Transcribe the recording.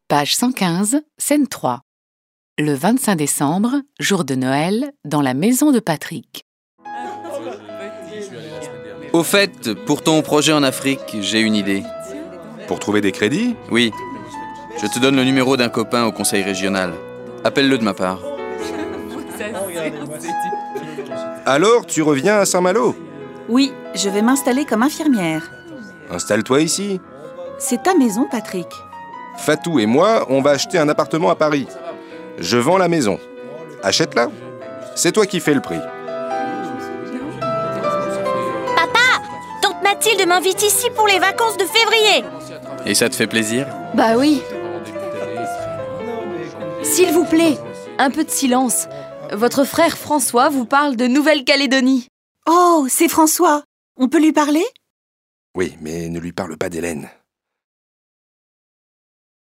Page 115, scène 3. Le 25 décembre, jour de Noël, dans la maison de Patrick. Au fait, pour ton projet en Afrique, j'ai une idée. Pour trouver des crédits ? Oui. Je te donne le numéro d'un copain au conseil régional. Appelle-le de ma part. Alors, tu reviens à Saint-Malo ? Oui, je vais m'installer comme infirmière. Installe-toi ici. C'est ta maison, Patrick. Fatou et moi, on va acheter un appartement à Paris. Je vends la maison. Achète-la. C'est toi qui fais le prix. Tante Mathilde m'invite ici pour les vacances de février. Et ça te fait plaisir ? Bah oui. S'il vous plaît, un peu de silence. Votre frère François vous parle de Nouvelle-Calédonie. Oh, c'est François. On peut lui parler ? Oui, mais ne lui parle pas d'Hélène.